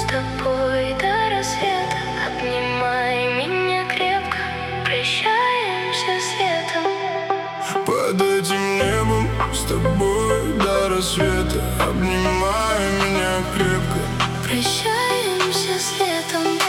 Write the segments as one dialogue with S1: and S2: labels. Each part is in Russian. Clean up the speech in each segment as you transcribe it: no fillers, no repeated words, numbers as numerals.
S1: тобой до рассвета. Обнимай меня крепко, прощаемся с летом.
S2: Под этим небом с тобой до рассвета. Обнимай меня крепко,
S1: прощаемся с летом.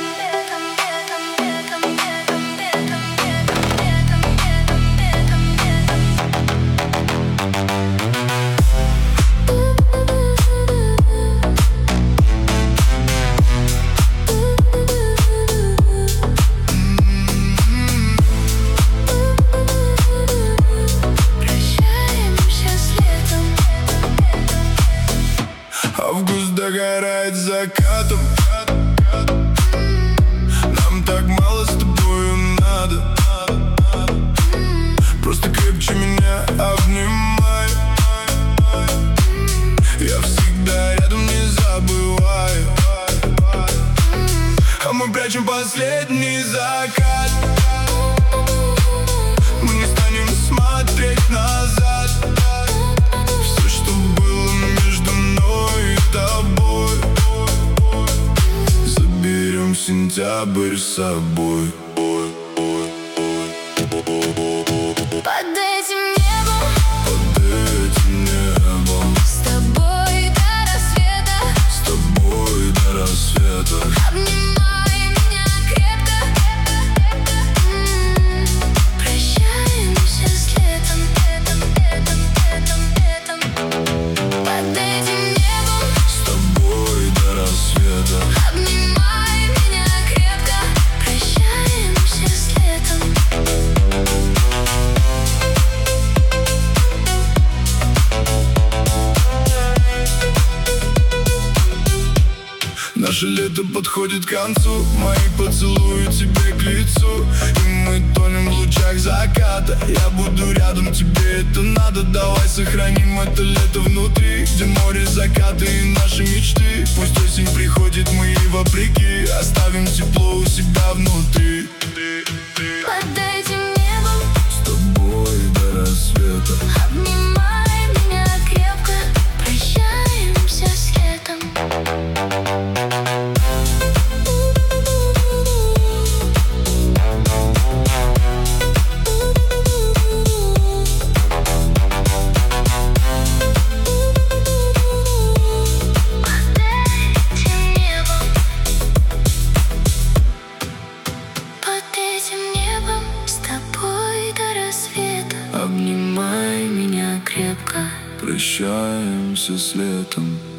S2: Август догорает закатом. Нам так мало с тобою надо. Просто крепче меня обнимай. Я всегда рядом, не забываю. А мы прячем последний закат. Мы не станем смотреть назад. Все, что было между мной и тобой, заберем сентябрь с собой.
S1: Под этим небом,
S2: под этим небом,
S1: с тобой до рассвета,
S2: с тобой до рассвета.
S1: обнимай меня крепко, прощаемся с летом. Под этим небом,
S2: с тобой до рассвета.
S1: обнимай меня крепко, прощаемся с летом.
S2: Наше лето подходит к концу. Мои поцелуи тебе к лицу, и мы тонем в лучах заката. Я буду рядом, тебе это надо. Давай сохраним это лето внутри, где море, закаты и наши мечты. Пусть осень приходит, мы и вопреки оставим тепло у себя внутри.
S1: Под этим небом,
S2: с тобой до рассвета.
S1: обнимай меня крепко, прощаемся с летом.
S2: Обнимай
S1: меня крепко,
S2: прощаемся с летом.